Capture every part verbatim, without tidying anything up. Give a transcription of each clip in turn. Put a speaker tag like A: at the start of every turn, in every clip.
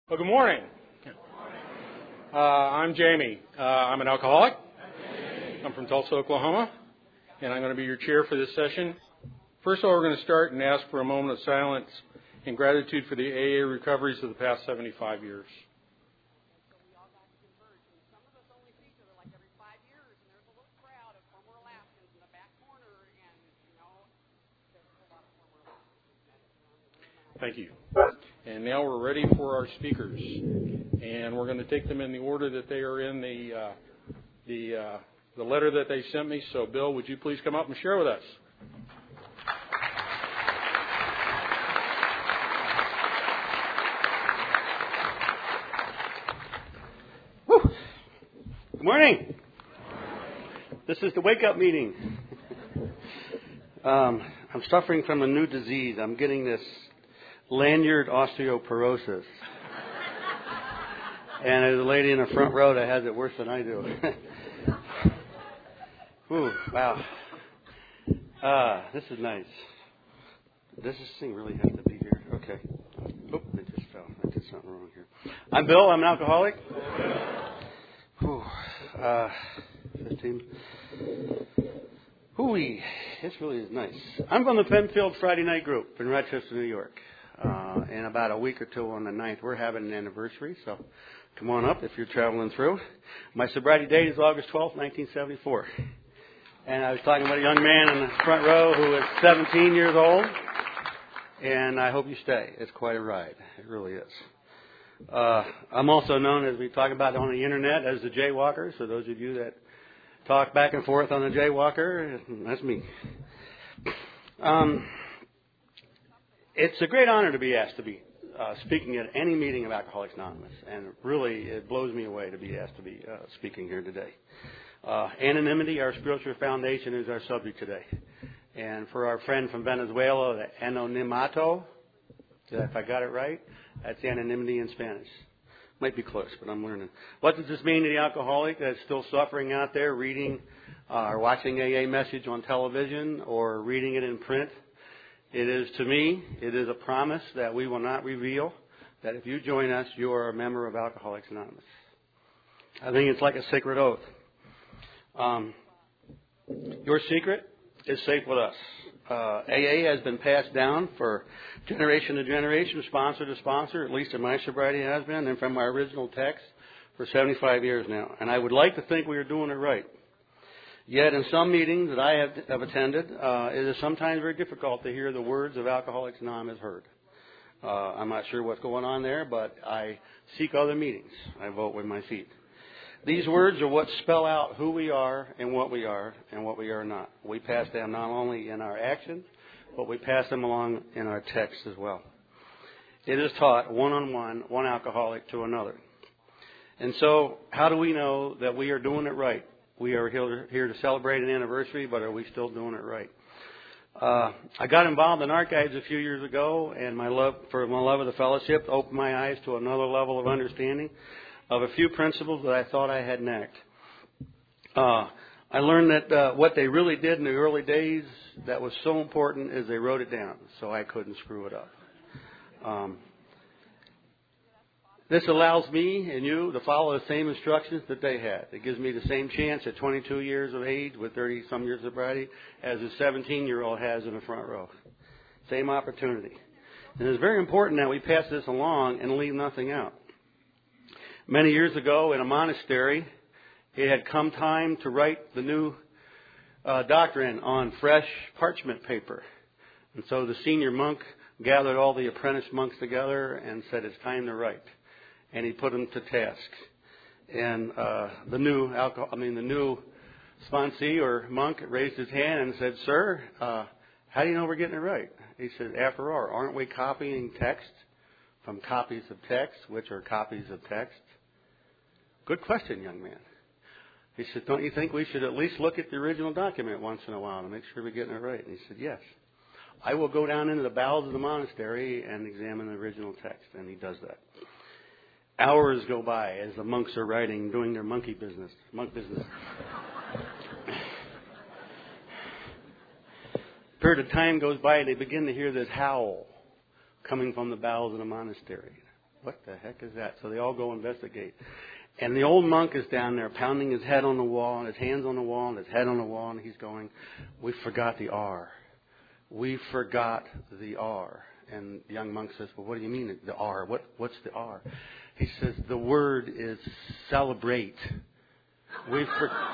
A: Well, good morning. Uh, I'm Jamie. Uh, I'm an alcoholic. I'm from Tulsa, Oklahoma, and I'm going to be your chair for this session. First of all, we're going to start and ask for a moment of silence in gratitude for the A A recoveries of the past seventy-five years. Thank you. And now we're ready for our speakers, and we're going to take them in the order that they are in the uh, the uh, the letter that they sent me. So, Bill, would you please come up and share with us?
B: Woo. Good morning. This is the wake-up meeting. um, I'm suffering from a new disease. I'm getting this lanyard osteoporosis. And there's a lady in the front row that has it worse than I do. Ooh, wow. Uh, this is nice. Does this thing really have to be here? Okay. Oh, it just fell. I did something wrong here. I'm Bill. I'm an alcoholic. Ooh, uh, fifteen. Ooh-wee. This really is nice. I'm from the Penfield Friday Night Group in Rochester, New York. Uh, in about a week or two on the ninth, we're having an anniversary, so come on up if you're traveling through. My sobriety date is August twelfth, nineteen seventy-four. And I was talking about a young man in the front row who is seventeen years old, and I hope you stay. It's quite a ride. It really is. Uh, I'm also known, as we talk about on the internet, as the Jaywalker. So those of you that talk back and forth on the Jaywalker, that's me. Um... It's a great honor to be asked to be uh, speaking at any meeting of Alcoholics Anonymous, and really it blows me away to be asked to be uh, speaking here today. Uh, anonymity, our spiritual foundation, is our subject today. And for our friend from Venezuela, the anonimato, if I got it right, that's anonymity in Spanish. Might be close, but I'm learning. What does this mean to the alcoholic that's still suffering out there, reading uh, or watching A A message on television or reading it in print? It is, to me, it is a promise that we will not reveal, that if you join us, you are a member of Alcoholics Anonymous. I think it's like a sacred oath. Um, your secret is safe with us. Uh, A A has been passed down for generation to generation, sponsor to sponsor, at least in my sobriety has been, and from my original text for seventy-five years now. And I would like to think we are doing it right. Yet in some meetings that I have, have attended, uh, it is sometimes very difficult to hear the words of Alcoholics Anonymous heard. Uh, I'm not sure what's going on there, but I seek other meetings. I vote with my feet. These words are what spell out who we are and what we are and what we are not. We pass them not only in our actions, but we pass them along in our text as well. It is taught one-on-one, one alcoholic to another. And so how do we know that we are doing it right? We are here to celebrate an anniversary, but are we still doing it right? Uh, I got involved in archives a few years ago, and my love for my love of the fellowship opened my eyes to another level of understanding of a few principles that I thought I had knacked. Uh, I learned that uh, what they really did in the early days that was so important is they wrote it down, so I couldn't screw it up. Um, This allows me and you to follow the same instructions that they had. It gives me the same chance at twenty-two years of age with thirty-some years of sobriety as a seventeen-year-old has in the front row. Same opportunity. And it's very important that we pass this along and leave nothing out. Many years ago in a monastery, it had come time to write the new uh, doctrine on fresh parchment paper. And so the senior monk gathered all the apprentice monks together and said, it's time to write. And he put them to task. And uh, the new alcohol, I mean the new sponsee or monk raised his hand and said, "Sir, uh, how do you know we're getting it right?" He said, "After all, aren't we copying text from copies of text, which are copies of text?" Good question, young man. He said, "Don't you think we should at least look at the original document once in a while to make sure we're getting it right?" And he said, "Yes. I will go down into the bowels of the monastery and examine the original text." And he does that. Hours go by as the monks are writing, doing their monkey business, monk business. A period of time goes by and they begin to hear this howl coming from the bowels of the monastery. what the heck is that? So they all go investigate. And the old monk is down there pounding his head on the wall, and his hands on the wall, and his head on the wall, and he's going, we forgot the R. We forgot the R. And the young monk says, well, what do you mean the R? What, what's the R? He says, the word is celebrate. We forgot.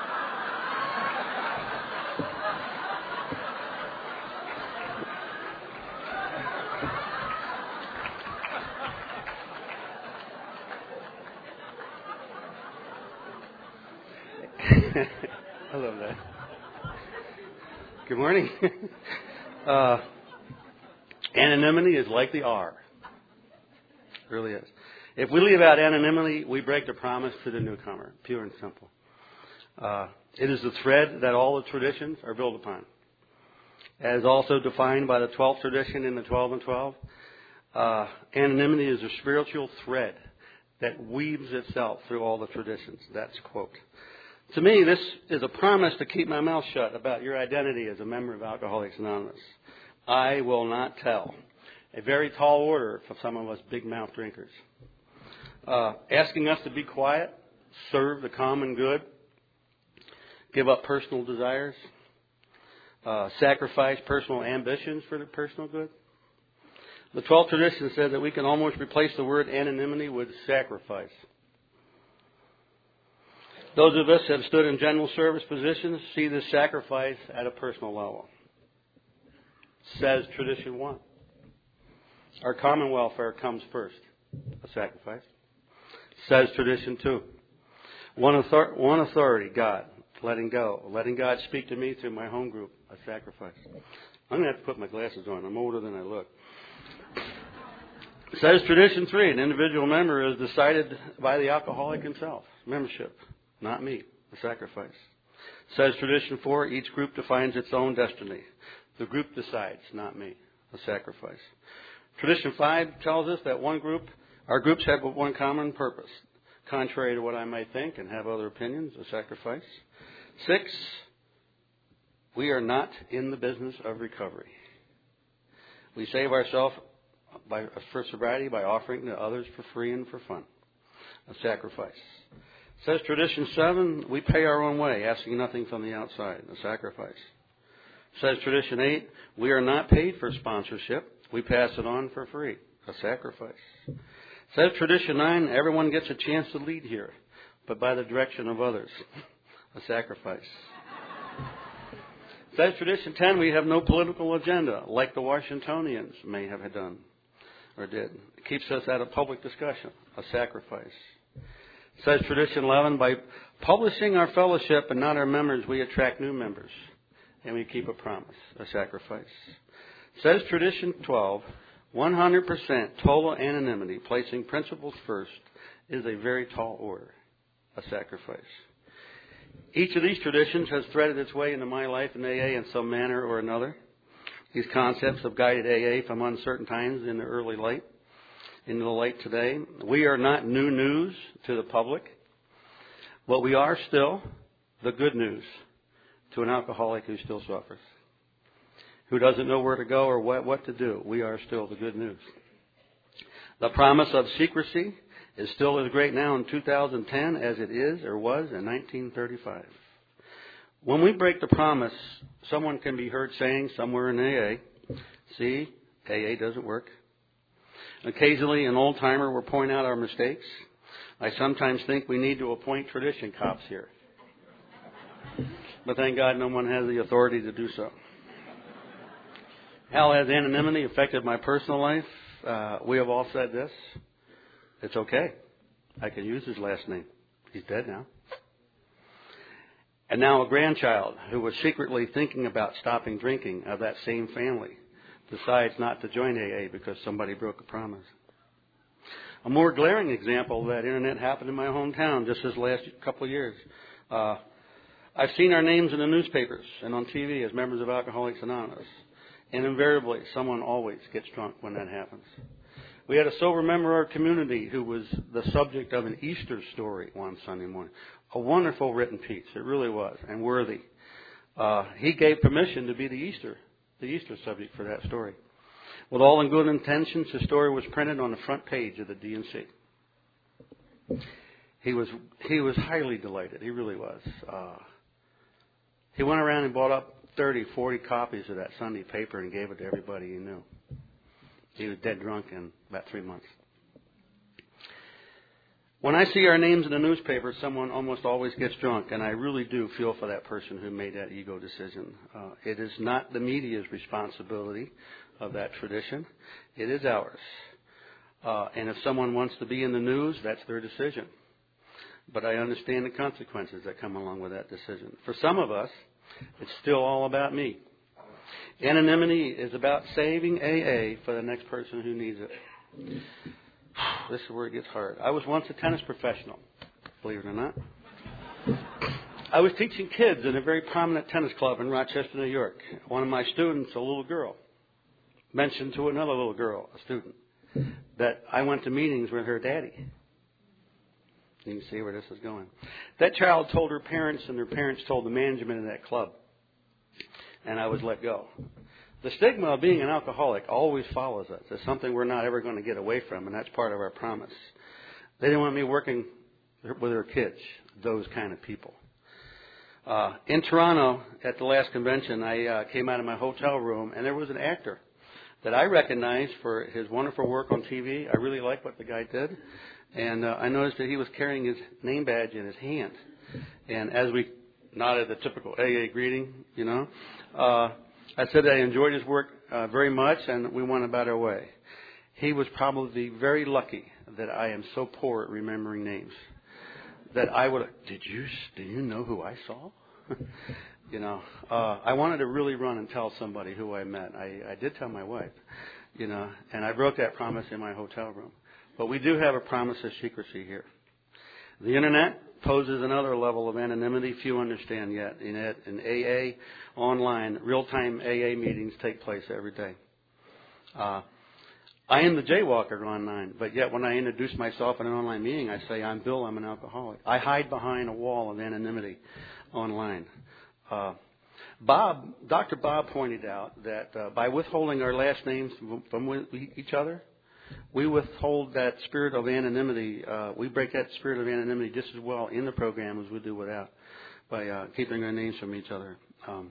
B: I love that. Good morning. uh, anonymity is like the R. It really is. If we leave out anonymity, we break the promise to the newcomer, pure and simple. Uh, it is the thread that all the traditions are built upon. As also defined by the twelfth tradition in the twelve and twelve, uh, anonymity is a spiritual thread that weaves itself through all the traditions. That's a quote. To me, this is a promise to keep my mouth shut about your identity as a member of Alcoholics Anonymous. I will not tell. A very tall order for some of us big mouth drinkers. Uh, asking us to be quiet, serve the common good, give up personal desires, uh, sacrifice personal ambitions for the personal good. The twelfth tradition says that we can almost replace the word anonymity with sacrifice. Those of us that have stood in general service positions see this sacrifice at a personal level. Says tradition one. Our common welfare comes first, a sacrifice. Says tradition two. One, author- one authority, God, letting go. Letting God speak to me through my home group, a sacrifice. I'm going to have to put my glasses on. I'm older than I look. Says tradition three. An individual member is decided by the alcoholic himself. Membership. Not me, a sacrifice. Says tradition four, each group defines its own destiny. The group decides, not me, a sacrifice. Tradition five tells us that one group, our groups have one common purpose. Contrary to what I might think and have other opinions, a sacrifice. Six, we are not in the business of recovery. We save ourselves by, for sobriety by offering to others for free and for fun, a sacrifice. Says tradition seven, we pay our own way, asking nothing from the outside, a sacrifice. Says tradition eight, we are not paid for sponsorship. We pass it on for free, a sacrifice. Says tradition nine, everyone gets a chance to lead here, but by the direction of others, a sacrifice. Says tradition ten, we have no political agenda, like the Washingtonians may have done or did. It keeps us out of public discussion, a sacrifice. Says tradition eleven, by publishing our fellowship and not our members, we attract new members. And we keep a promise, a sacrifice. Says tradition twelve, one hundred percent total anonymity, placing principles first, is a very tall order, a sacrifice. Each of these traditions has threaded its way into my life in A A in some manner or another. These concepts have guided A A from uncertain times in the early light. Into the light today. We are not new news to the public, but we are still the good news to an alcoholic who still suffers, who doesn't know where to go or what, what to do. We are still the good news. The promise of secrecy is still as great now in two thousand ten as it is or was in nineteen thirty-five. When we break the promise, someone can be heard saying somewhere in A A, see, A A doesn't work. Occasionally, an old-timer will point out our mistakes. I sometimes think we need to appoint tradition cops here. But thank God no one has the authority to do so. How has anonymity affected my personal life? Uh, we have all said this. It's okay. I can use his last name. He's dead now. And now a grandchild who was secretly thinking about stopping drinking of that same family decides not to join A A because somebody broke a promise. A more glaring example of that internet happened in my hometown just this last couple of years. Uh, I've seen our names in the newspapers and on T V as members of Alcoholics Anonymous. And invariably, someone always gets drunk when that happens. We had a sober member of our community who was the subject of an Easter story one Sunday morning. A wonderful written piece. It really was, and worthy. Uh, he gave permission to be the Easter, the Easter subject for that story. With all in good intentions, his story was printed on the front page of the D and C. He was he was highly delighted. He really was. Uh, he went around and bought up thirty, forty copies of that Sunday paper and gave it to everybody he knew. He was dead drunk in about three months. When I see our names in the newspaper, someone almost always gets drunk, and I really do feel for that person who made that ego decision. Uh, it is not the media's responsibility of that tradition. It is ours. Uh, and if someone wants to be in the news, that's their decision. But I understand the consequences that come along with that decision. For some of us, it's still all about me. Anonymity is about saving A A for the next person who needs it. This is where it gets hard. I was once a tennis professional, believe it or not. I was teaching kids in a very prominent tennis club in Rochester, New York. One of my students, a little girl, mentioned to another little girl, a student, that I went to meetings with her daddy. You can see where this is going. That child told her parents, and their parents told the management of that club. And I was let go. The stigma of being an alcoholic always follows us. It's something we're not ever going to get away from, and that's part of our promise. They didn't want me working with their kids, those kind of people. Uh, in Toronto, at the last convention, I uh, came out of my hotel room, and there was an actor that I recognized for his wonderful work on T V. I really liked what the guy did. And uh, I noticed that he was carrying his name badge in his hand. And as we nodded the typical A A greeting, you know, uh, I said that I enjoyed his work uh, very much, and we went about our way. He was probably very lucky that I am so poor at remembering names that I would. Did you did you know who I saw? you know, uh, I wanted to really run and tell somebody who I met. I, I did tell my wife, you know, and I broke that promise in my hotel room. But we do have a promise of secrecy here. The Internet poses another level of anonymity few understand yet. In, it, in A A, online, real-time A A meetings take place every day. Uh, I am the jaywalker online, but yet when I introduce myself in an online meeting, I say, I'm Bill, I'm an alcoholic. I hide behind a wall of anonymity online. Uh, Bob, Doctor Bob pointed out that uh, by withholding our last names from, from each other, we withhold that spirit of anonymity. Uh, we break that spirit of anonymity just as well in the program as we do without, by uh, keeping our names from each other. Um,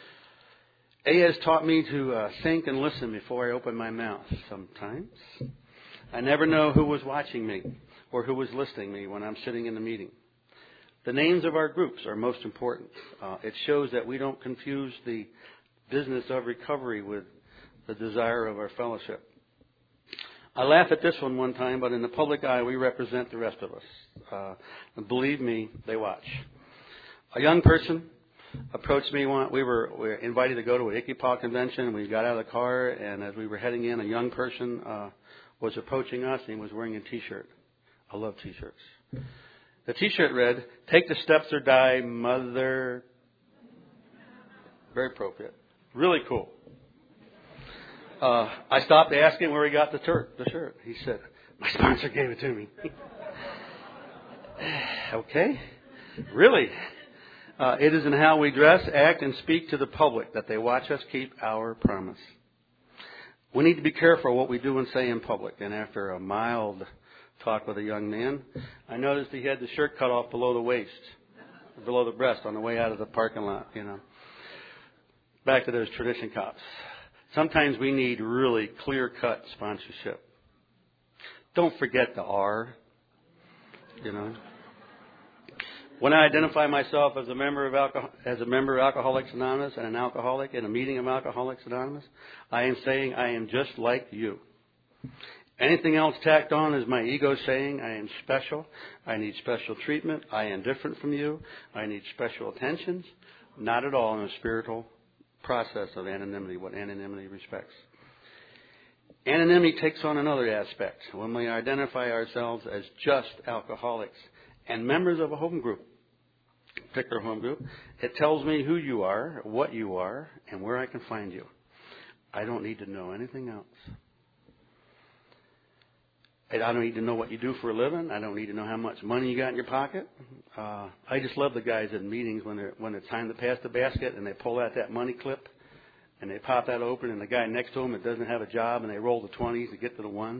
B: A has taught me to uh, think and listen before I open my mouth. Sometimes I never know who was watching me or who was listening to me when I'm sitting in the meeting. The names of our groups are most important. Uh, it shows that we don't confuse the business of recovery with the desire of our fellowship. I laugh at this one one time, but in the public eye, we represent the rest of us. Uh, and believe me, they watch. A young person approached me. One, we, were, we were invited to go to an Ikipa convention. We got out of the car, and as we were heading in, a young person uh, was approaching us, and he was wearing a T-shirt. I love T-shirts. The T-shirt read, "Take the steps or die, mother." Very appropriate. Really cool. Uh, I stopped asking where he got the, tur- the shirt. He said, "My sponsor gave it to me." Okay. Really? Uh, it is in how we dress, act, and speak to the public that they watch us keep our promise. We need to be careful what we do and say in public. And after a mild talk with a young man, I noticed he had the shirt cut off below the waist, below the breast on the way out of the parking lot, you know. Back to those tradition cops. Sometimes we need really clear-cut sponsorship. Don't forget the R, you know. When I identify myself as a member of alcohol, as a member of Alcoholics Anonymous and an alcoholic in a meeting of Alcoholics Anonymous, I am saying I am just like you. Anything else tacked on is my ego saying I am special, I need special treatment, I am different from you, I need special attentions. Not at all in a spiritual process of anonymity, what anonymity respects. Anonymity takes on another aspect. When we identify ourselves as just alcoholics and members of a home group, particular home group, it tells me who you are, what you are, and where I can find you. I don't need to know anything else. I don't need to know what you do for a living. I don't need to know how much money you got in your pocket. Uh, I just love the guys in meetings when, they're, when it's time to pass the basket and they pull out that money clip and they pop that open, and the guy next to them that doesn't have a job, and they roll the twenties to get to the ones.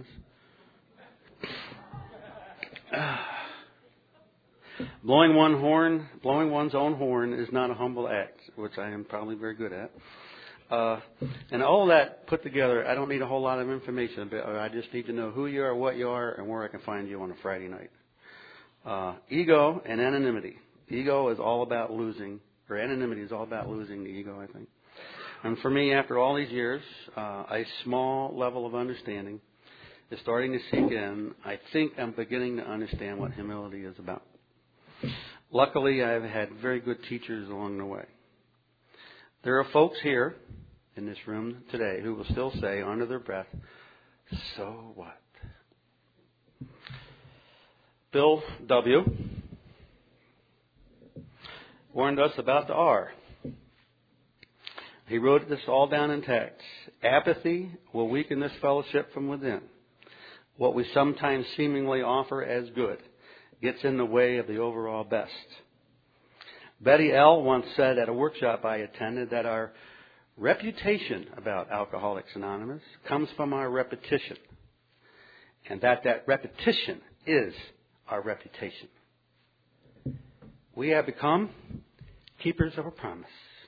B: Blowing one horn, blowing one's own horn is not a humble act, which I am probably very good at. Uh, and all that put together, I don't need a whole lot of information, but I just need to know who you are, what you are, and where I can find you on a Friday night. Uh, ego and anonymity. Ego is all about losing, or anonymity is all about losing the ego, I think. And for me, after all these years, uh, a small level of understanding is starting to sink in. I think I'm beginning to understand what humility is about. Luckily, I've had very good teachers along the way. There are folks here in this room today who will still say under their breath, so what? Bill W. warned us about the R. He wrote this all down in text. Apathy will weaken this fellowship from within. What we sometimes seemingly offer as good gets in the way of the overall best. Betty L. once said at a workshop I attended that our reputation about Alcoholics Anonymous comes from our repetition, and that that repetition is our reputation. We have become keepers of a promise.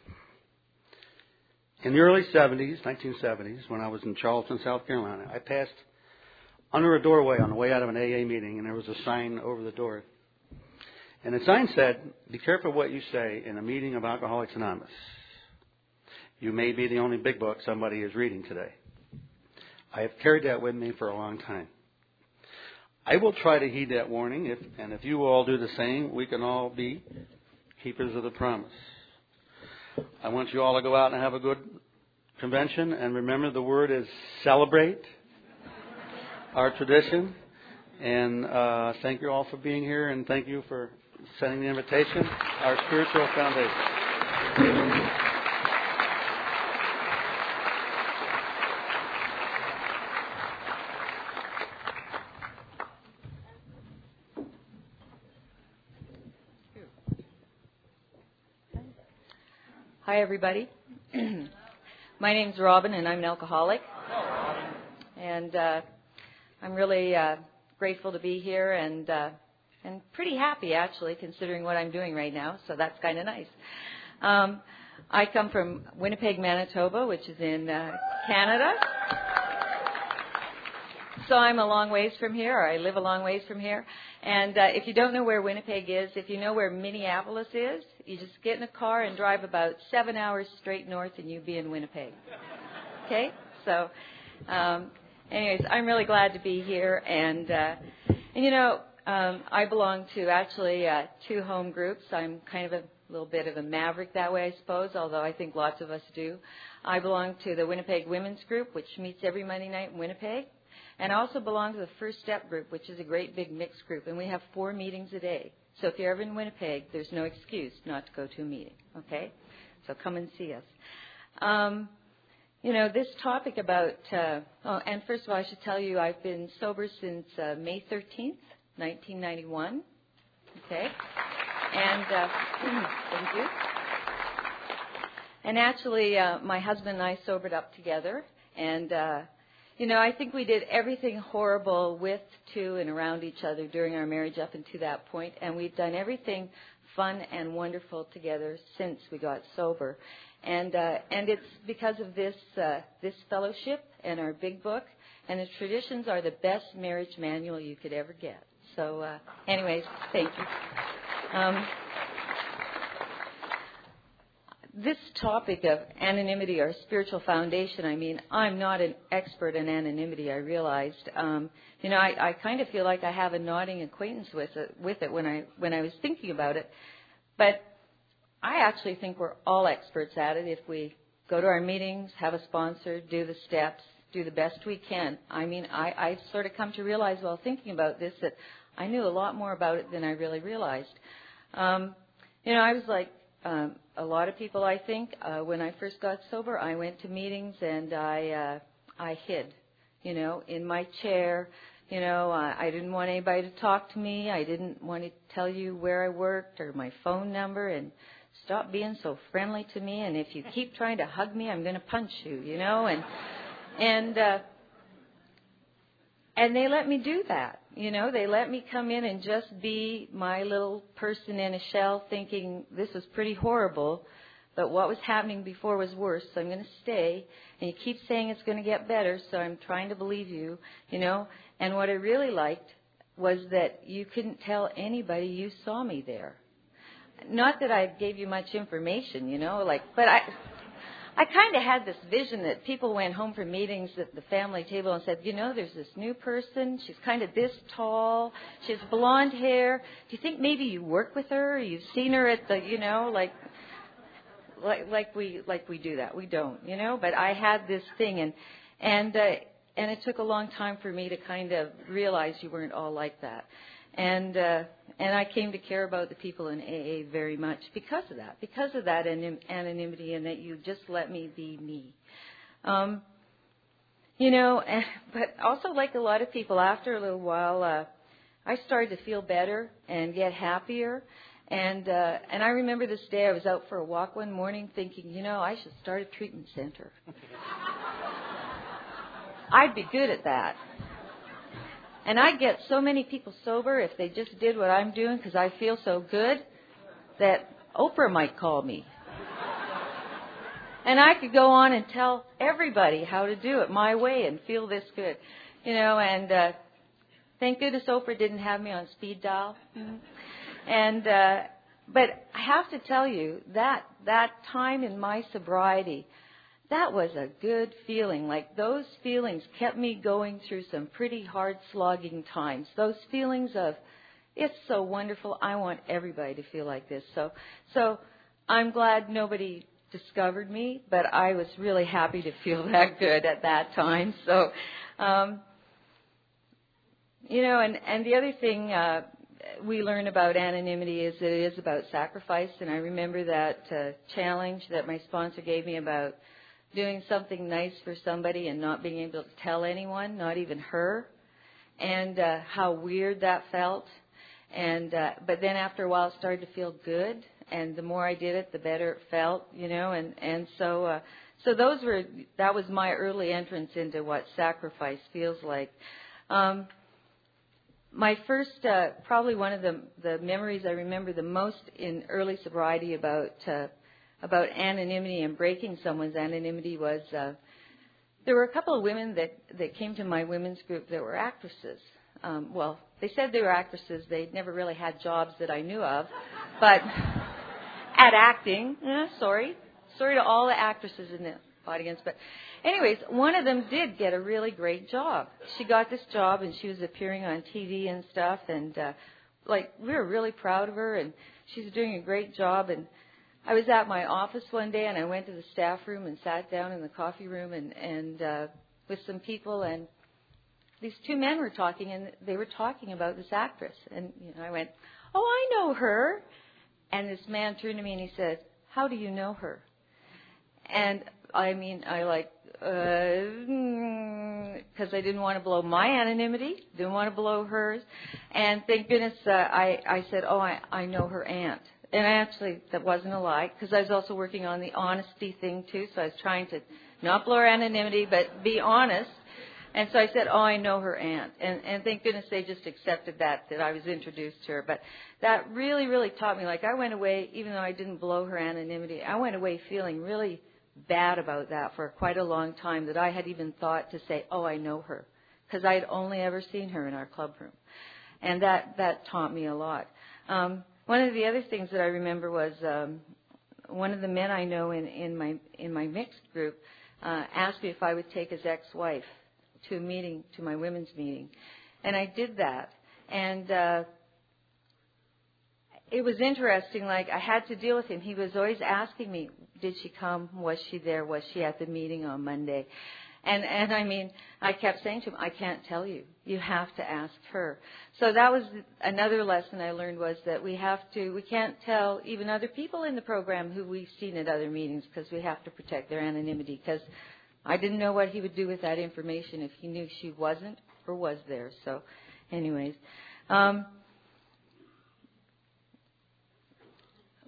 B: In the early seventies, nineteen seventies, when I was in Charleston, South Carolina, I passed under a doorway on the way out of an A A meeting, and there was a sign over the door. And the sign said, be careful what you say in a meeting of Alcoholics Anonymous. You may be the only big book somebody is reading today. I have carried that with me for a long time. I will try to heed that warning, if, and if you will all do the same, we can all be keepers of the promise. I want you all to go out and have a good convention, and remember the word is celebrate our tradition. And uh, thank you all for being here, and thank you for sending the invitation, our spiritual foundation.
C: Hi, everybody. My name's Robin, and I'm an alcoholic. And uh, I'm really uh, grateful to be here, and uh, and pretty happy, actually, considering what I'm doing right now. So that's kind of nice. Um, I come from Winnipeg, Manitoba, which is in uh, Canada. So I'm a long ways from here, or I live a long ways from here. And uh, if you don't know where Winnipeg is, if you know where Minneapolis is, you just get in a car and drive about seven hours straight north, and you'll be in Winnipeg. Okay? So, um, anyways, I'm really glad to be here. And, uh, and you know, um, I belong to actually uh, two home groups. I'm kind of a little bit of a maverick that way, I suppose, although I think lots of us do. I belong to the Winnipeg Women's Group, which meets every Monday night in Winnipeg. And I also belong to the First Step Group, which is a great big mixed group. And we have four meetings a day. So if you're ever in Winnipeg, there's no excuse not to go to a meeting, okay? So come and see us. Um, you know, this topic about, uh, oh, and first of all, I should tell you I've been sober since uh, May thirteenth, nineteen ninety-one, okay? And uh, thank you. And actually, uh, my husband and I sobered up together, and uh, you know, I think we did everything horrible with, to, and around each other during our marriage up until that point, and we've done everything fun and wonderful together since we got sober. And uh, and it's because of this uh, this fellowship and our big book, and the traditions are the best marriage manual you could ever get. So, uh, anyways, thank you. Um, This topic of anonymity or spiritual foundation, I mean, I'm not an expert in anonymity, I realized. Um, you know, I, I kind of feel like I have a nodding acquaintance with it, with it when I when I was thinking about it. But I actually think we're all experts at it if we go to our meetings, have a sponsor, do the steps, do the best we can. I mean, I, I've sort of come to realize while thinking about this that I knew a lot more about it than I really realized. Um, you know, I was like, Um, a lot of people, I think, uh, when I first got sober, I went to meetings and I uh, I hid, you know, in my chair. You know, I, I didn't want anybody to talk to me. I didn't want to tell you where I worked or my phone number. And stop being so friendly to me, and if you keep trying to hug me, I'm going to punch you, you know, and and uh, and they let me do that, you know, they let me come in and just be my little person in a shell, thinking this is pretty horrible, but what was happening before was worse, so I'm going to stay, and you keep saying it's going to get better, so I'm trying to believe you, you know, and what I really liked was that you couldn't tell anybody you saw me there. Not that I gave you much information, you know, like, but I I kind of had this vision that people went home from meetings at the family table and said, you know, there's this new person. She's kind of this tall. She has blonde hair. Do you think maybe you work with her? Or you've seen her at the, you know, like, like, like we, like we do that. We don't, you know, but I had this thing, and, and, uh, and it took a long time for me to kind of realize you weren't all like that. And uh, and I came to care about the people in A A very much because of that, because of that anim- anonymity, and that you just let me be me. Um, you know, and, but also like a lot of people, after a little while, uh, I started to feel better and get happier. And uh, and I remember this day I was out for a walk one morning thinking, you know, I should start a treatment center. I'd be good at that. And I'd get so many people sober if they just did what I'm doing because I feel so good that Oprah might call me. And I could go on and tell everybody how to do it my way and feel this good. You know, and uh, thank goodness Oprah didn't have me on speed dial. Mm-hmm. And uh, but I have to tell you, that that time in my sobriety, that was a good feeling. Like, those feelings kept me going through some pretty hard slogging times. Those feelings of, it's so wonderful, I want everybody to feel like this. So so I'm glad nobody discovered me, but I was really happy to feel that good at that time. So, um, you know, and, and the other thing uh, we learn about anonymity is that it is about sacrifice. And I remember that uh, challenge that my sponsor gave me about doing something nice for somebody and not being able to tell anyone, not even her, and uh, how weird that felt. And uh, but then after a while, it started to feel good, and the more I did it, the better it felt, you know. And and so uh, so those were that was my early entrance into what sacrifice feels like. Um, my first, uh, probably one of the the memories I remember the most in early sobriety about. Uh, about anonymity and breaking someone's anonymity was uh, there were a couple of women that, that came to my women's group that were actresses. Um, well, they said they were actresses. They'd never really had jobs that I knew of. But at acting, eh, sorry. Sorry to all the actresses in the audience. But anyways, one of them did get a really great job. She got this job, and she was appearing on T V and stuff. And, uh, like, we were really proud of her, and she's doing a great job. And I was at my office one day, and I went to the staff room and sat down in the coffee room and, and uh, with some people, and these two men were talking, and they were talking about this actress. And you know, I went, oh, I know her. And this man turned to me and he said, how do you know her? And I mean, I like, because uh, I didn't want to blow my anonymity, didn't want to blow hers. And thank goodness uh, I, I said, oh, I, I know her aunt. And actually, that wasn't a lie, because I was also working on the honesty thing, too. So I was trying to not blow her anonymity, but be honest. And so I said, oh, I know her aunt. And, and thank goodness they just accepted that, that I was introduced to her. But that really, really taught me. Like, I went away, even though I didn't blow her anonymity, I went away feeling really bad about that for quite a long time, that I had even thought to say, oh, I know her, because I had only ever seen her in our club room. And that, that taught me a lot. Um, One of the other things that I remember was um, one of the men I know in, in my in my mixed group uh, asked me if I would take his ex-wife to a meeting, to my women's meeting, and I did that. And uh, it was interesting. Like, I had to deal with him. He was always asking me, "Did she come? Was she there? Was she at the meeting on Monday?" And, and I mean, I kept saying to him, I can't tell you. You have to ask her. So that was another lesson I learned, was that we have to, we can't tell even other people in the program who we've seen at other meetings, because we have to protect their anonymity. Because I didn't know what he would do with that information if he knew she wasn't or was there. So anyways. Um,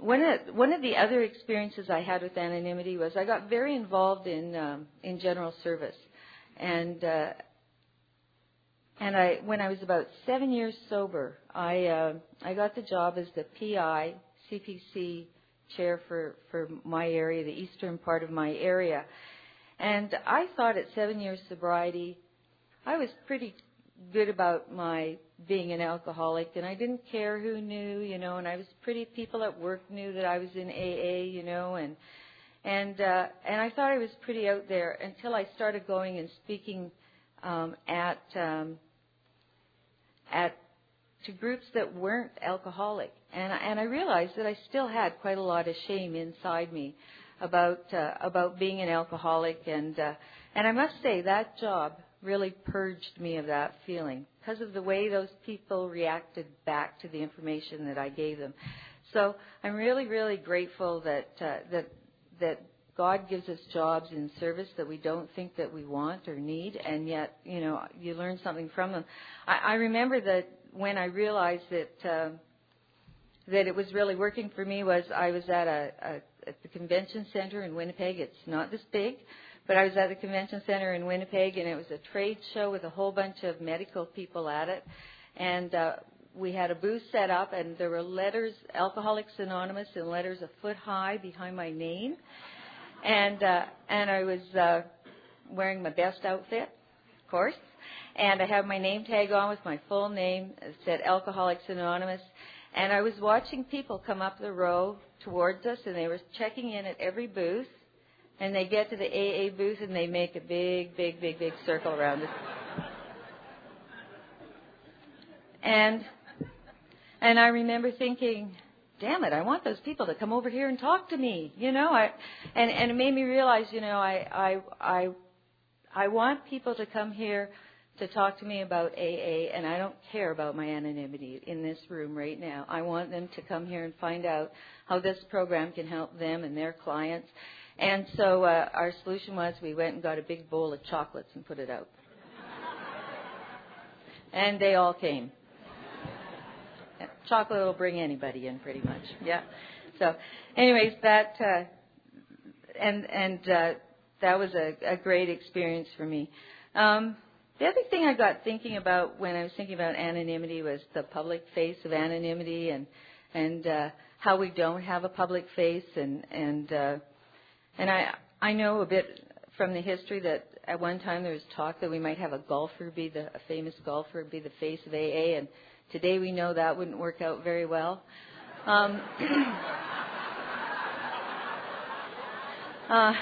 C: one of one of the other experiences I had with anonymity was I got very involved in um, in general service, and uh, and I when I was about seven years sober, I uh, I got the job as the P I C P C chair for for my area, the eastern part of my area, and I thought at seven years sobriety, I was pretty good about my being an alcoholic, and I didn't care who knew, you know, and I was pretty, people at work knew that I was in A A, you know, and and uh, and I thought I was pretty out there until I started going and speaking um, at um, at to groups that weren't alcoholic, and and I realized that I still had quite a lot of shame inside me about uh, about being an alcoholic, and uh, and I must say that job really purged me of that feeling because of the way those people reacted back to the information that I gave them. So I'm really, really grateful that uh, that that God gives us jobs in service that we don't think that we want or need, and yet, you know, you learn something from them. I, I remember that when I realized that uh, that it was really working for me was I was at a, a at the convention center in Winnipeg. It's not this big. But I was at the convention center in Winnipeg, and it was a trade show with a whole bunch of medical people at it. And uh, we had a booth set up, and there were letters, Alcoholics Anonymous, and letters a foot high behind my name. And uh, and I was uh, wearing my best outfit, of course. And I had my name tag on with my full name. It said Alcoholics Anonymous. And I was watching people come up the row towards us, and they were checking in at every booth. And they get to the A A booth, and they make a big, big, big, big circle around us. And and I remember thinking, damn it, I want those people to come over here and talk to me, you know. I and, and it made me realize, you know, I I I I want people to come here to talk to me about A A, and I don't care about my anonymity in this room right now. I want them to come here and find out how this program can help them and their clients. And so uh, our solution was we went and got a big bowl of chocolates and put it out. And they all came. Chocolate will bring anybody in, pretty much. Yeah. So, anyways, that uh, and and uh, that was a, a great experience for me. Um, the other thing I got thinking about when I was thinking about anonymity was the public face of anonymity, and and uh, how we don't have a public face, and and uh, and I I know a bit from the history that at one time there was talk that we might have a golfer be the a famous golfer be the face of A A, and today we know that wouldn't work out very well. Um, uh,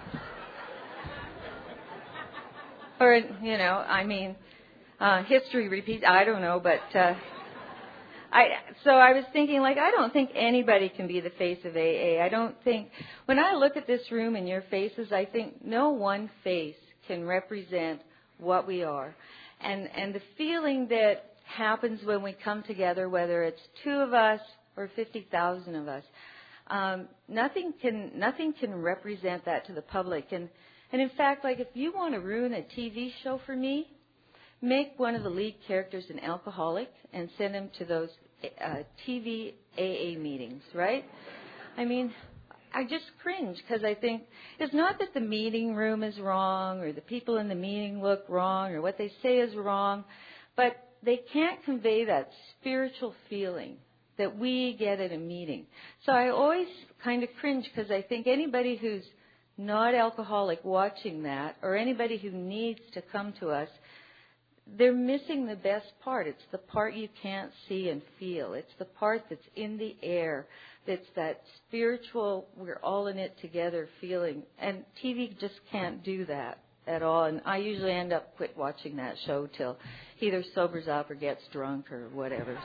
C: or, you know, I mean, uh, history repeats, I don't know, but uh, I, so I was thinking, like, I don't think anybody can be the face of A A. I don't think, when I look at this room and your faces, I think no one face can represent what we are. And, and the feeling that happens when we come together, whether it's two of us or fifty thousand of us, um, nothing can nothing can represent that to the public. And and in fact, like if you want to ruin a T V show for me, make one of the lead characters an alcoholic and send him to those uh, T V A A meetings, right? I mean, I just cringe because I think it's not that the meeting room is wrong or the people in the meeting look wrong or what they say is wrong, but they can't convey that spiritual feeling that we get at a meeting. So I always kind of cringe because I think anybody who's not alcoholic watching that, or anybody who needs to come to us, they're missing the best part. It's the part you can't see and feel. It's the part that's in the air. That's that spiritual, we're all in it together feeling. And T V just can't do that at all. And I usually end up quit watching that show till either sobers up or gets drunk or whatever.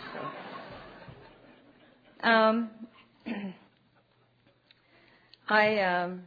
C: So, um, I, um,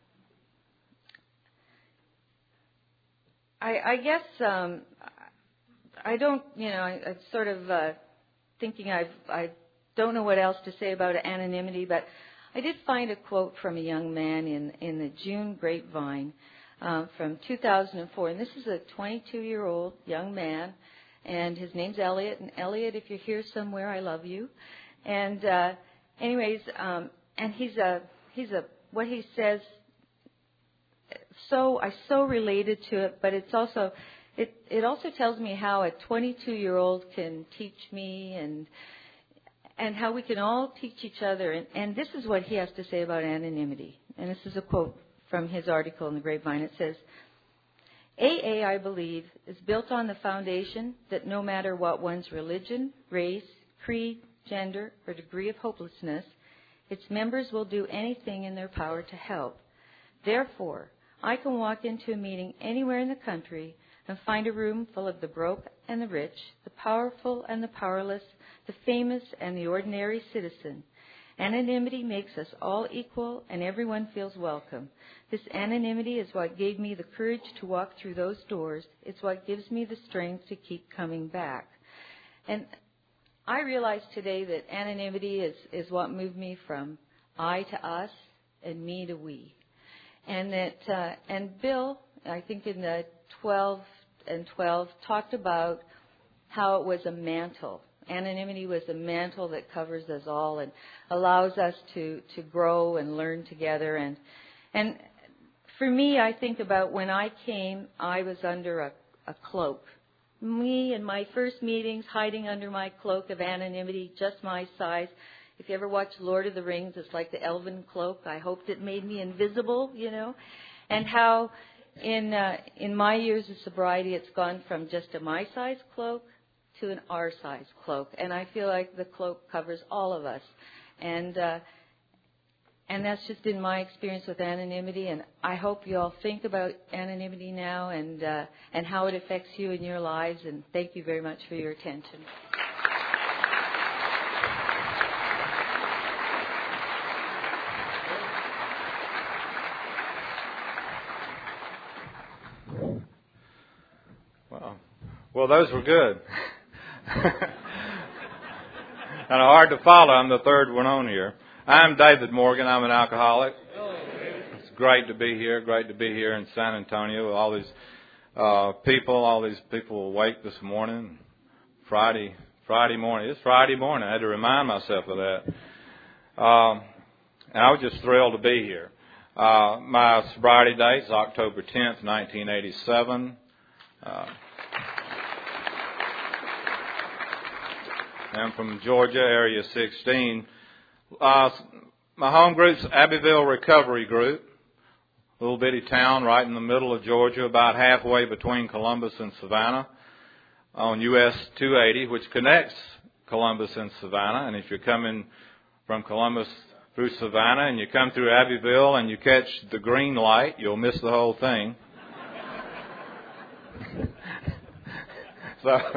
C: I, I guess um, I don't, you know, I, I'm sort of uh, thinking I've, I don't know what else to say about anonymity, but I did find a quote from a young man in in the June Grapevine. Uh, from two thousand four, and this is a twenty-two-year-old young man, and his name's Elliot. And Elliot, if you're here somewhere, I love you. And uh, anyways, um, and he's a he's a what he says. So I so related to it, but it's also it it also tells me how a twenty-two-year-old can teach me, and and how we can all teach each other. And, and this is what he has to say about anonymity. And this is a quote from his article in the Grapevine. It says, A A, I believe, is built on the foundation that no matter what one's religion, race, creed, gender, or degree of hopelessness, its members will do anything in their power to help. Therefore, I can walk into a meeting anywhere in the country and find a room full of the broke and the rich, the powerful and the powerless, the famous and the ordinary citizen. Anonymity makes us all equal, and everyone feels welcome. This anonymity is what gave me the courage to walk through those doors. It's what gives me the strength to keep coming back. And I realize today that anonymity is, is what moved me from I to us and me to we. And that uh, and Bill, I think in the twelve and twelve, talked about how it was a mantle. Anonymity was a mantle that covers us all and allows us to, to grow and learn together. And and for me, I think about when I came, I was under a, a cloak. Me in my first meetings, hiding under my cloak of anonymity, just my size. If you ever watch Lord of the Rings, it's like the elven cloak. I hoped it made me invisible, you know. And how in uh, in my years of sobriety, it's gone from just a my size cloak to an our size cloak. And I feel like the cloak covers all of us. And uh, and that's just in my experience with anonymity. And I hope you all think about anonymity now and uh, and how it affects you in your lives. And thank you very much for your attention.
D: Wow. Well, those were good. And hard to follow. I'm the third one on here. I'm David Morgan. I'm an alcoholic. It's great to be here. Great to be here in San Antonio with all these uh, people. All these people awake this morning. Friday, Friday morning. It's Friday morning. I had to remind myself of that. Um, and I was just thrilled to be here. Uh, my sobriety date is October tenth, nineteen eighty-seven. Uh, I'm from Georgia, Area sixteen. Uh, my home group's Abbeville Recovery Group, a little bitty town right in the middle of Georgia, about halfway between Columbus and Savannah, on U S two eighty, which connects Columbus and Savannah. And if you're coming from Columbus through Savannah and you come through Abbeville and you catch the green light, you'll miss the whole thing. So,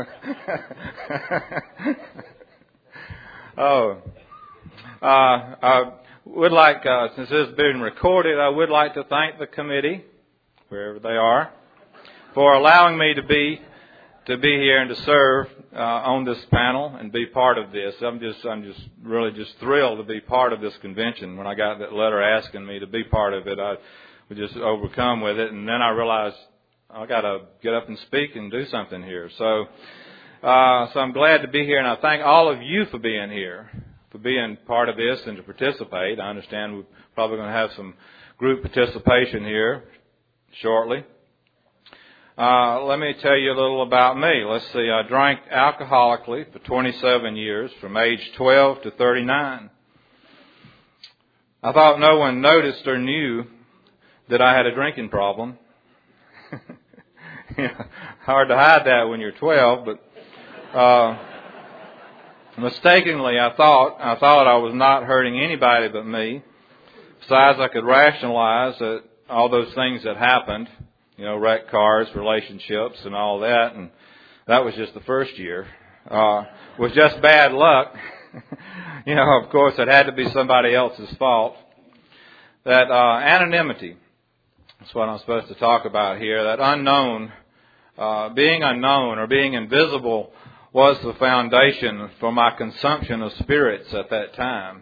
D: oh, uh, I would like, uh, since this is being recorded, I would like to thank the committee, wherever they are, for allowing me to be to be here and to serve uh, on this panel and be part of this. I'm just, I'm just really just thrilled to be part of this convention. When I got that letter asking me to be part of it, I was just overcome with it, and then I realized I got to get up and speak and do something here. So, uh, so I'm glad to be here, and I thank all of you for being here, for being part of this and to participate. I understand we're probably going to have some group participation here shortly. Uh, let me tell you a little about me. Let's see. I drank alcoholically for twenty-seven years, from age twelve to thirty-nine. I thought no one noticed or knew that I had a drinking problem. Yeah, hard to hide that when you're twelve, but uh, mistakenly I thought I thought I was not hurting anybody but me. Besides, I could rationalize that all those things that happened, you know, wrecked cars, relationships, and all that, and that was just the first year. Uh, it was just bad luck. You know, of course, it had to be somebody else's fault. That uh, anonymity. That's what I'm supposed to talk about here. That unknown, uh, being unknown or being invisible was the foundation for my consumption of spirits at that time.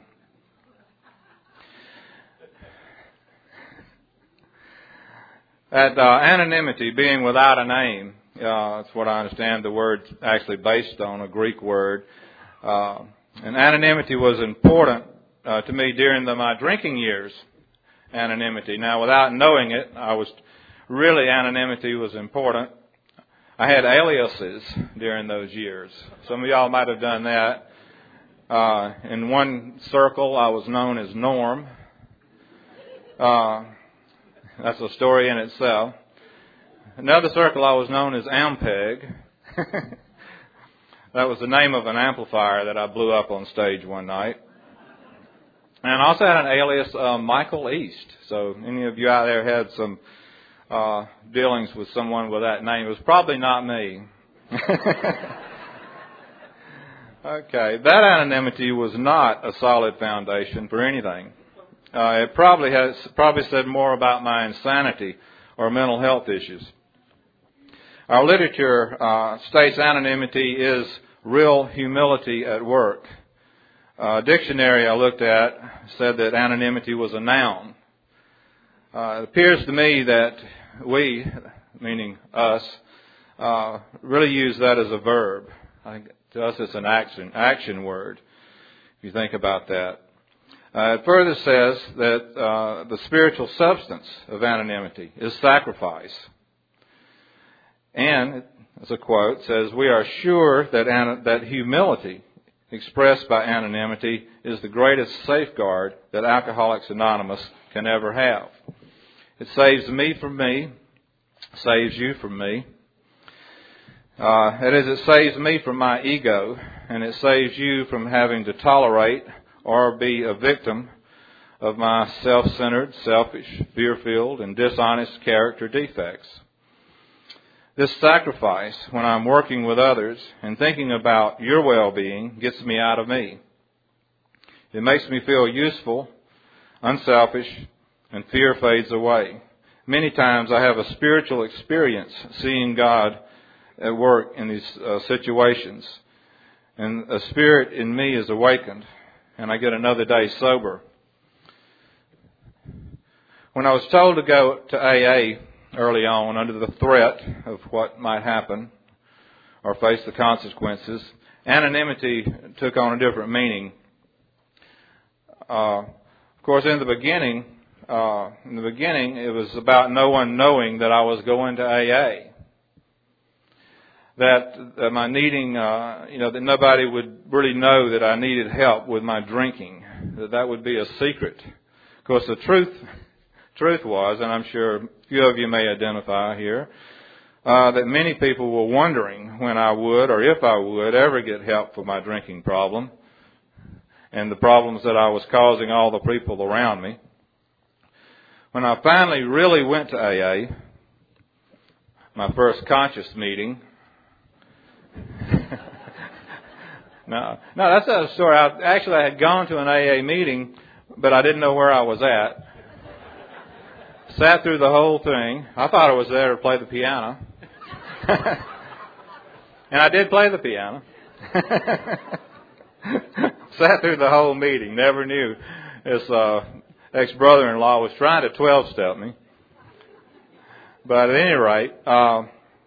D: That uh, anonymity, being without a name, uh, that's what I understand the word's actually based on, a Greek word. Uh, and anonymity was important uh, to me during the, my drinking years, anonymity. Now, without knowing it, I was really anonymity was important. I had aliases during those years. Some of y'all might have done that. Uh, in one circle, I was known as Norm. Uh, that's a story in itself. Another circle, I was known as Ampeg. That was the name of an amplifier that I blew up on stage one night. And I also had an alias, uh, Michael East. So any of you out there had some uh, dealings with someone with that name, it was probably not me. Okay, that anonymity was not a solid foundation for anything. Uh, it probably has probably said more about my insanity or mental health issues. Our literature uh, states anonymity is real humility at work. Uh, a dictionary I looked at said that anonymity was a noun. Uh, it appears to me that we, meaning us, uh, really use that as a verb. I think to us it's an action, action word, if you think about that. Uh, it further says that uh, the spiritual substance of anonymity is sacrifice. And, as a quote, says, we are sure that an- that humility expressed by anonymity is the greatest safeguard that Alcoholics Anonymous can ever have. It saves me from me, saves you from me. Uh, that is, it saves me from my ego, and it saves you from having to tolerate or be a victim of my self-centered, selfish, fear-filled, and dishonest character defects. This sacrifice, when I'm working with others and thinking about your well-being, gets me out of me. It makes me feel useful, unselfish, and fear fades away. Many times I have a spiritual experience seeing God at work in these uh, situations. And a spirit in me is awakened, and I get another day sober. When I was told to go to A A early on under the threat of what might happen or face the consequences, anonymity took on a different meaning. Uh, of course, in the beginning, uh, in the beginning, it was about no one knowing that I was going to A A. That, that my needing, uh, you know, that nobody would really know that I needed help with my drinking. That that would be a secret. Of course, the truth, truth was, and I'm sure a few of you may identify here, uh, that many people were wondering when I would, or if I would, ever get help for my drinking problem and the problems that I was causing all the people around me. When I finally really went to A A, my first conscious meeting, no, no, that's not a story. I, actually, I had gone to an A A meeting, but I didn't know where I was at. Sat through the whole thing. I thought I was there to play the piano. And I did play the piano. Sat through the whole meeting. Never knew this uh, ex-brother-in-law was trying to twelve-step me. But at any rate, uh,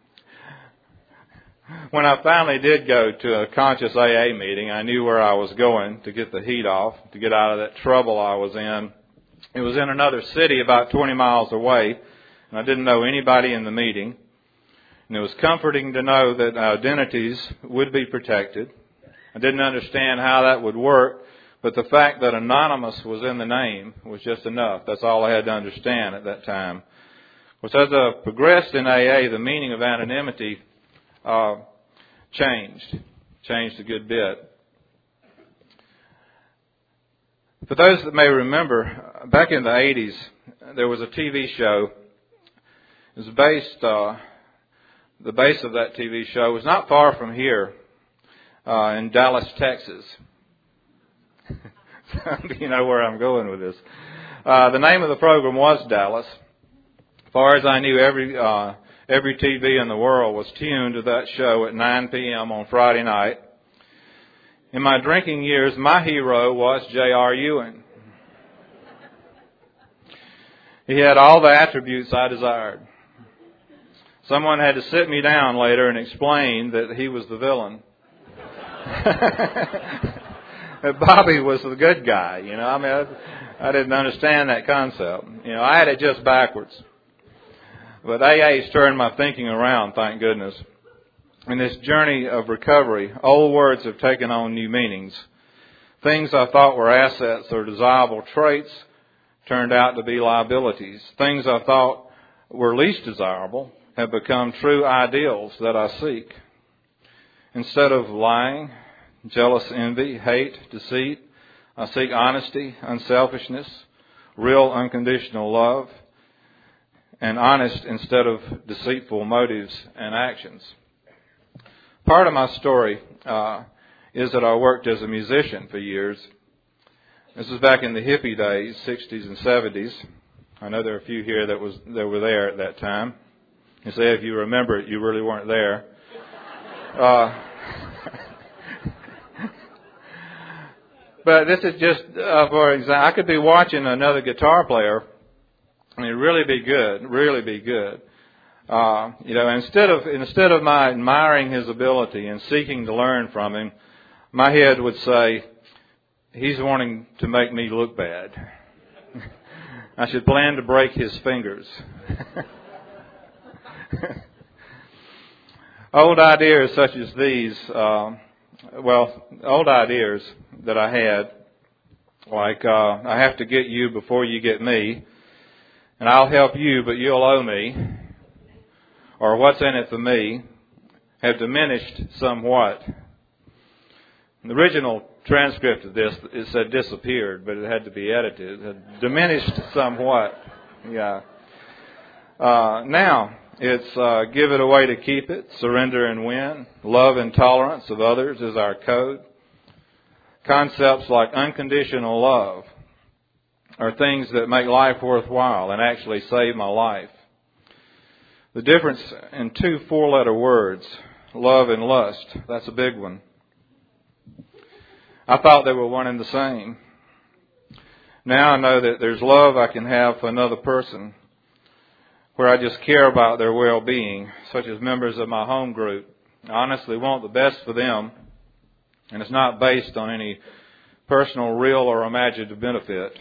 D: when I finally did go to a conscious A A meeting, I knew where I was going to get the heat off, to get out of that trouble I was in. It was in another city about twenty miles away, and I didn't know anybody in the meeting. And it was comforting to know that identities would be protected. I didn't understand how that would work, but the fact that Anonymous was in the name was just enough. That's all I had to understand at that time. Well, as I progressed in A A, the meaning of anonymity uh, changed, changed a good bit. For those that may remember, back in the eighties, there was a T V show. It was based, uh, the base of that T V show was not far from here, uh, in Dallas, Texas. You know where I'm going with this. Uh, the name of the program was Dallas. As far as I knew, every uh, every T V in the world was tuned to that show at nine p.m. on Friday night. In my drinking years, my hero was J R. Ewing. He had all the attributes I desired. Someone had to sit me down later and explain that he was the villain. that Bobby was the good guy. You know, I mean, I, I didn't understand that concept. You know, I had it just backwards. But A A's turned my thinking around, thank goodness. In this journey of recovery, old words have taken on new meanings. Things I thought were assets or desirable traits turned out to be liabilities. Things I thought were least desirable have become true ideals that I seek. Instead of lying, jealous envy, hate, deceit, I seek honesty, unselfishness, real unconditional love, and honest instead of deceitful motives and actions. Part of my story uh, is that I worked as a musician for years. This was back in the hippie days, sixties and seventies. I know there are a few here that was that were there at that time. You say if you remember it, you really weren't there. Uh, but this is just, uh, for example, I could be watching another guitar player and it'd really be good, really be good. Uh, you know, instead of instead of my admiring his ability and seeking to learn from him, my head would say, he's wanting to make me look bad. I should plan to break his fingers. Old ideas such as these, uh, well, old ideas that I had, like uh, I have to get you before you get me, and I'll help you but you'll owe me, or what's in it for me, have diminished somewhat. The original transcript of this, it said disappeared, but it had to be edited. It had diminished somewhat. Yeah. Uh, now, it's uh, give it away to keep it, surrender and win, love and tolerance of others is our code. Concepts like unconditional love are things that make life worthwhile and actually save my life. The difference in two four-letter words, love and lust, that's a big one. I thought they were one and the same. Now I know that there's love I can have for another person where I just care about their well-being, such as members of my home group. I honestly want the best for them, and it's not based on any personal, real, or imagined benefit.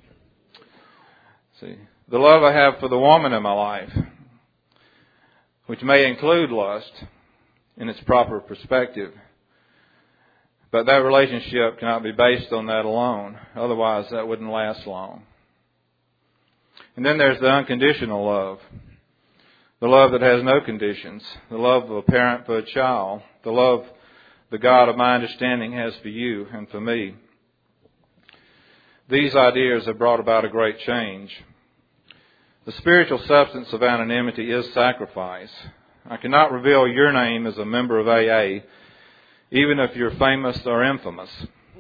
D: See, the love I have for the woman in my life, which may include lust in its proper perspective, but that relationship cannot be based on that alone. Otherwise, that wouldn't last long. And then there's the unconditional love. The love that has no conditions. The love of a parent for a child. The love the God of my understanding has for you and for me. These ideas have brought about a great change. The spiritual substance of anonymity is sacrifice. I cannot reveal your name as a member of A A, even if you're famous or infamous.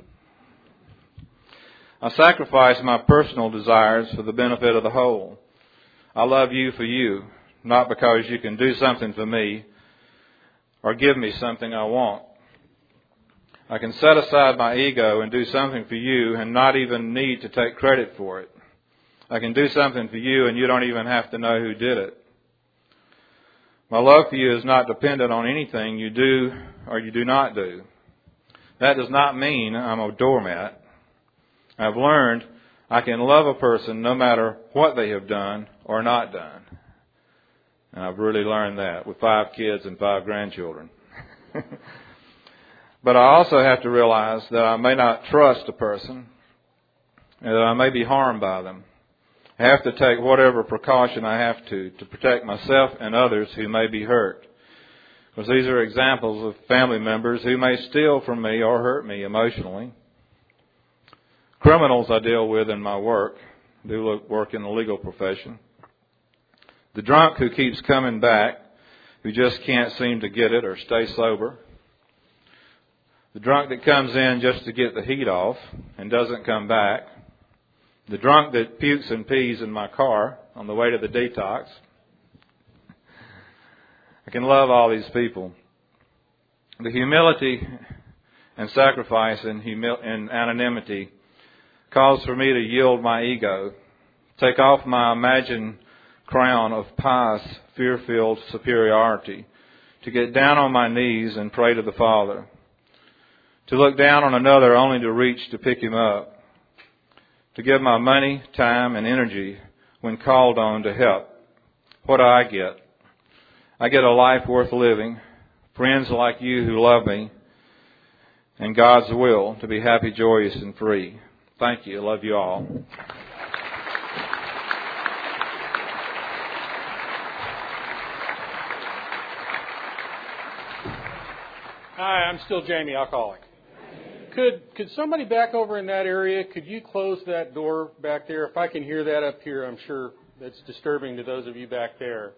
D: I sacrifice my personal desires for the benefit of the whole. I love you for you, not because you can do something for me or give me something I want. I can set aside my ego and do something for you and not even need to take credit for it. I can do something for you and you don't even have to know who did it. My love for you is not dependent on anything you do or you do not do. That does not mean I'm a doormat. I've learned I can love a person no matter what they have done or not done. And I've really learned that with five kids and five grandchildren. But I also have to realize that I may not trust a person and that I may be harmed by them. I have to take whatever precaution I have to to protect myself and others who may be hurt. Because these are examples of family members who may steal from me or hurt me emotionally. Criminals I deal with in my work. I do work in the legal profession. The drunk who keeps coming back, who just can't seem to get it or stay sober. The drunk that comes in just to get the heat off and doesn't come back. The drunk that pukes and pees in my car on the way to the detox. I can love all these people. The humility and sacrifice and, humil- and anonymity calls for me to yield my ego, take off my imagined crown of pious, fear-filled superiority, to get down on my knees and pray to the Father, to look down on another only to reach to pick him up, to give my money, time, and energy when called on to help. What do I get? I get a life worth living, friends like you who love me, and God's will to be happy, joyous, and free. Thank you. I love you all.
A: Hi, I'm still Jamie, alcoholic. Could could somebody back over in that area, could you close that door back there? If I can hear that up here, I'm sure that's disturbing to those of you back there.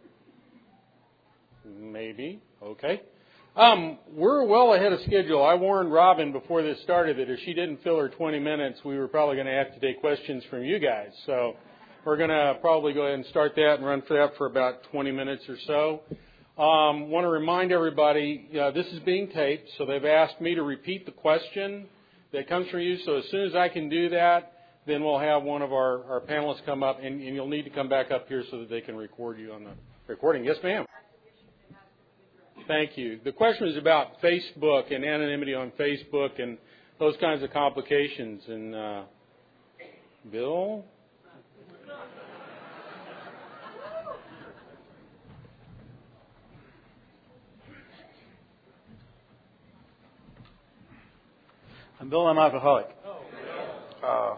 A: Maybe. Okay. Um, we're well ahead of schedule. I warned Robin before this started that if she didn't fill her twenty minutes, we were probably going to have to take questions from you guys. So we're going to probably go ahead and start that and run for that for about twenty minutes or so. Um, want to remind everybody, uh, this is being taped, so they've asked me to repeat the question that comes from you. So as soon as I can do that, then we'll have one of our, our panelists come up, and, and you'll need to come back up here so that they can record you on the recording. Yes, ma'am. Thank you. The question is about Facebook and anonymity on Facebook and those kinds of complications. And uh, Bill?
B: I'm Bill. I'm alcoholic. Uh,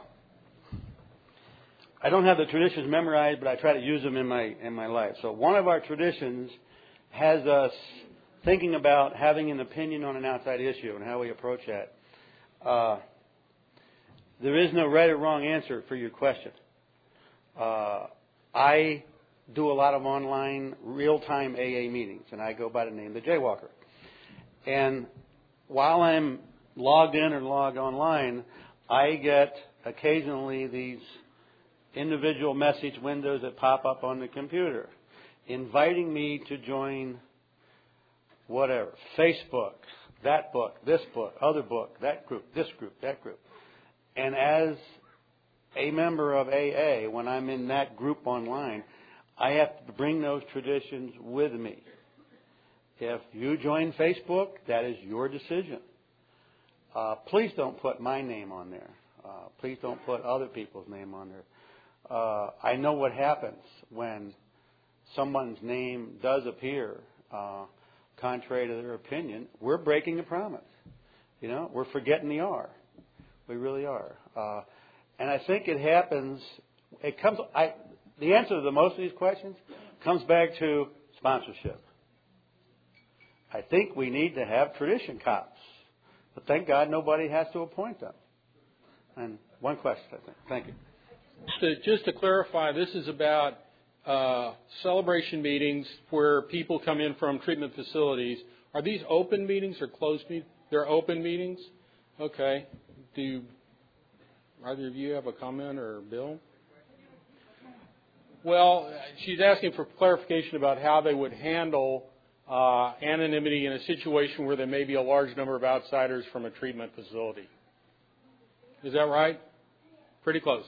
B: I don't have the traditions memorized, but I try to use them in my in my life. So one of our traditions has us thinking about having an opinion on an outside issue and how we approach that. Uh, there is no right or wrong answer for your question. Uh, I do a lot of online real-time A A meetings, and I go by the name of the Jaywalker. And while I'm logged in or logged online, I get occasionally these individual message windows that pop up on the computer inviting me to join whatever, Facebook, that book, this book, other book, that group, this group, that group. And as a member of A A, when I'm in that group online, I have to bring those traditions with me. If you join Facebook, that is your decision. Uh, please don't put my name on there. Uh, please don't put other people's name on there. Uh, I know what happens when someone's name does appear uh, contrary to their opinion. We're breaking a promise. You know, we're forgetting the R. We really are. Uh, and I think it happens. It comes. I, the answer to the most of these questions comes back to sponsorship. I think we need to have tradition cops. But thank God nobody has to appoint them. And one question, I think. Thank you.
A: Just to, just to clarify, this is about uh, celebration meetings where people come in from treatment facilities. Are these open meetings or closed meetings? They're open meetings? Okay. Do either of you have a comment, or Bill? Well, she's asking for clarification about how they would handle Uh, anonymity in a situation where there may be a large number of outsiders from a treatment facility. Is that right? Pretty close.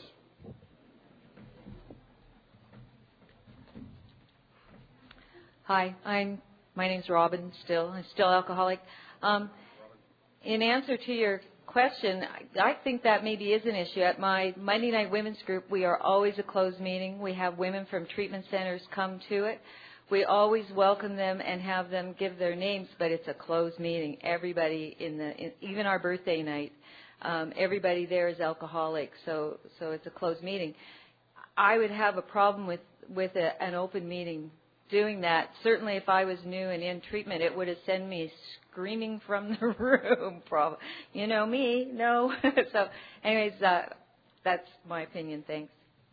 C: Hi, I'm. My name's Robin. Still, I'm still alcoholic. Um, in answer to your question, I, I think that maybe is an issue. At my Monday Night Women's Group, we are always a closed meeting. We have women from treatment centers come to it. We always welcome them and have them give their names, but it's a closed meeting. Everybody in the, in, even our birthday night, um, everybody there is alcoholic, so so it's a closed meeting. I would have a problem with with a, an open meeting doing that. Certainly, if I was new and in treatment, it would have sent me screaming from the room. Probably, you know me, no. So, anyways, uh, that's my opinion. Thanks.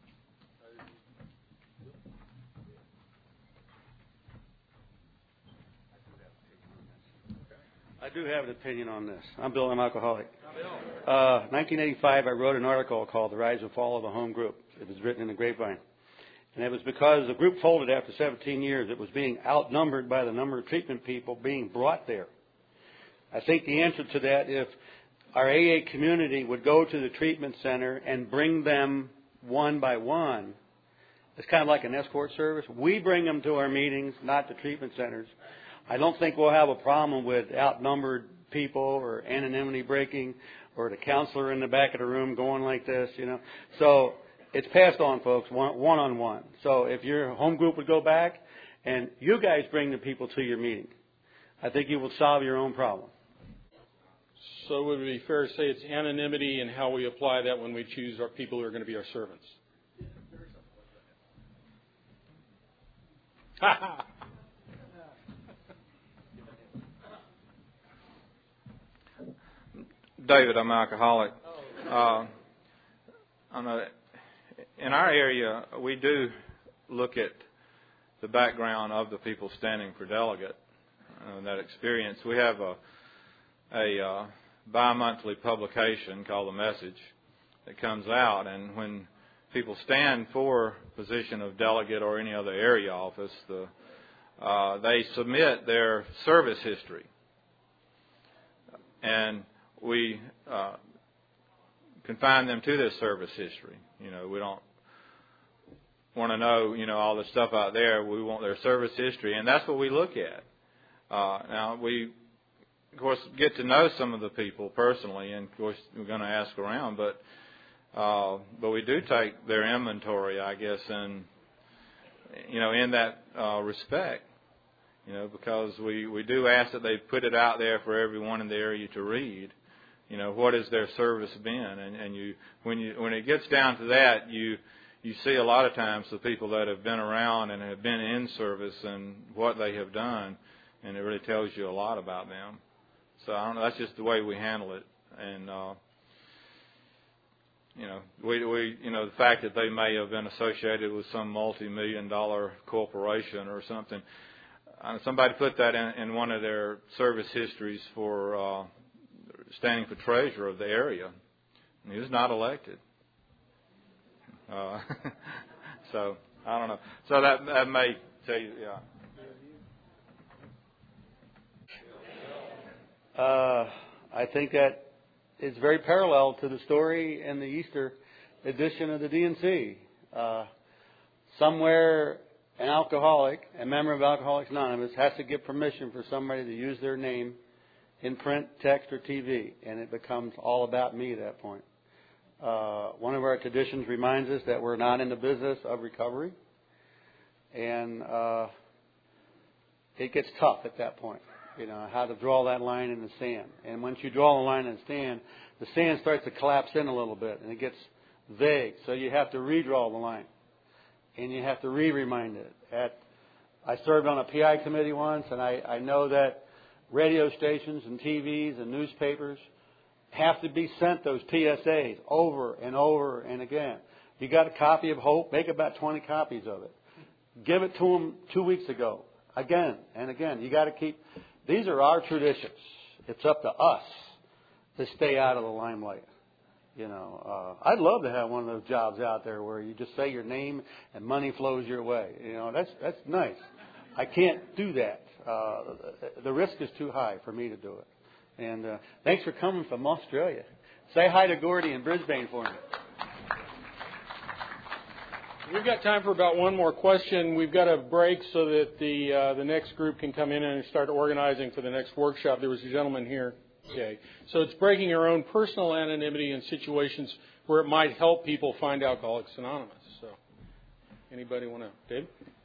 B: I do have an opinion on this. I'm Bill. I'm alcoholic. Uh, nineteen eighty-five, I wrote an article called The Rise and Fall of the Home Group. It was written in the Grapevine. And it was because the group folded after seventeen years. It was being outnumbered by the number of treatment people being brought there. I think the answer to that, if our A A community would go to the treatment center and bring them one by one, it's kind of like an escort service. We bring them to our meetings, not the treatment centers. I don't think we'll have a problem with outnumbered people or anonymity breaking or the counselor in the back of the room going like this, you know. So it's passed on, folks, one, one-on-one. So if your home group would go back and you guys bring the people to your meeting, I think you will solve your own problem.
A: So would it be fair to say it's anonymity and how we apply that when we choose our people who are going to be our servants?
D: David, I'm an alcoholic. Uh, on a, in our area, we do look at the background of the people standing for delegate and that experience. We have a, a uh, bi-monthly publication called The Message that comes out, and when people stand for position of delegate or any other area office, the, uh, they submit their service history. And we uh, confine them to this service history. You know, we don't want to know, you know, all the stuff out there. We want their service history, and that's what we look at. Uh, now, we, of course, get to know some of the people personally, and, of course, we're going to ask around, but uh, but we do take their inventory, I guess, and, you know, in that uh, respect, you know, because we, we do ask that they put it out there for everyone in the area to read. You know, what has their service been? And, and you, when you, when it gets down to that, you, you see a lot of times the people that have been around and have been in service and what they have done, and it really tells you a lot about them. So I don't know. That's just the way we handle it, and uh, you know, we, we, you know, the fact that they may have been associated with some multi-million dollar corporation or something. Uh, somebody put that in, in one of their service histories for. Uh, standing for treasurer of the area. And he was not elected. Uh, so, I don't know. So that, that may tell you,
B: yeah. Uh, I think that is very parallel to the story in the Easter edition of the D N C. Uh, somewhere an alcoholic, a member of Alcoholics Anonymous, has to give permission for somebody to use their name in print, text, or T V, and it becomes all about me at that point. Uh, one of our traditions reminds us that we're not in the business of recovery, and uh, it gets tough at that point, you know, how to draw that line in the sand. And once you draw the line in the sand, the sand starts to collapse in a little bit, and it gets vague, so you have to redraw the line, and you have to re-remind it. At, I served on a P I committee once, and I, I know that radio stations and T Vs and newspapers have to be sent those P S As over and over and again. You got a copy of Hope, make about twenty copies of it. Give it to them two weeks ago, again and again. You got to keep, these are our traditions. It's up to us to stay out of the limelight. You know, uh, I'd love to have one of those jobs out there where you just say your name and money flows your way. You know, that's that's nice. I can't do that. Uh, the risk is too high for me to do it. And uh, thanks for coming from Australia. Say hi to Gordy in Brisbane for me.
A: We've got time for about one more question. We've got a break so that the uh, the next group can come in and start organizing for the next workshop. There was a gentleman here today. So it's breaking your own personal anonymity in situations where it might help people find Alcoholics Anonymous. So anybody want to? Dave?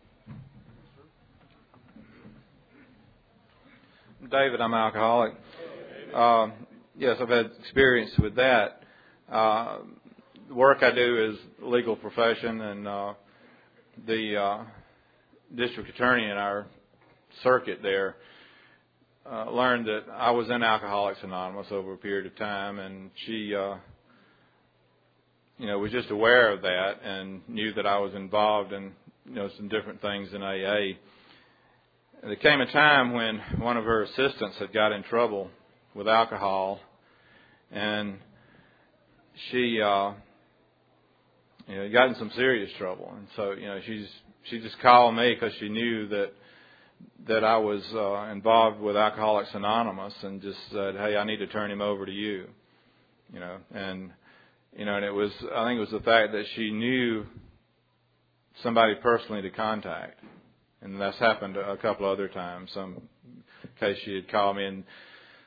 D: David, I'm an alcoholic. Uh, yes, I've had experience with that. Uh, the work I do is legal profession, and uh, the uh, district attorney in our circuit there uh, learned that I was in Alcoholics Anonymous over a period of time, and she, uh, you know, was just aware of that and knew that I was involved in, you know, some different things in A A. There came a time when one of her assistants had got in trouble with alcohol, and she, uh, you know, got in some serious trouble. And so, you know, she's she just called me because she knew that that I was uh, involved with Alcoholics Anonymous, and just said, "Hey, I need to turn him over to you," you know, and you know, and it was I think it was the fact that she knew somebody personally to contact. And that's happened a couple other times. Some case she had called me and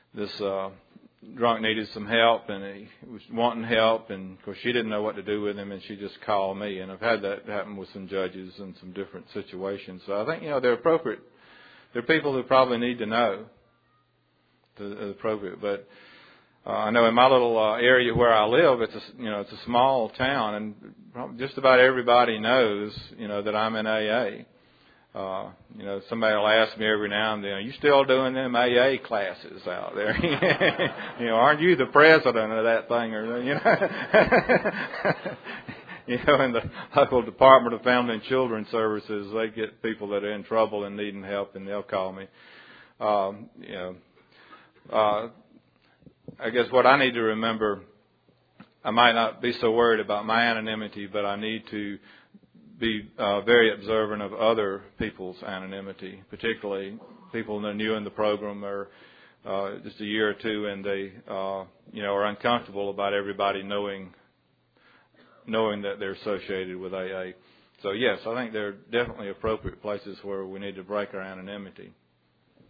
D: this uh, drunk needed some help, and he was wanting help, and of course she didn't know what to do with him, and she just called me. And I've had that happen with some judges in some different situations. So I think, you know, they're appropriate. They're people who probably need to know the appropriate. But uh, I know in my little uh, area where I live, it's a, you know, it's a small town, and probably just about everybody knows, you know, that I'm in A A. Uh, you know, somebody will ask me every now and then, are you still doing them A A classes out there? You know, aren't you the president of that thing? Or, you know, you know, in the local Department of Family and Children Services, they get people that are in trouble and needing help, and they'll call me. Um, you know, uh, I guess what I need to remember, I might not be so worried about my anonymity, but I need to be uh, very observant of other people's anonymity, particularly people that are new in the program or uh, just a year or two, and they, uh, you know, are uncomfortable about everybody knowing knowing that they're associated with A A. So yes, I think there are definitely appropriate places where we need to break our anonymity.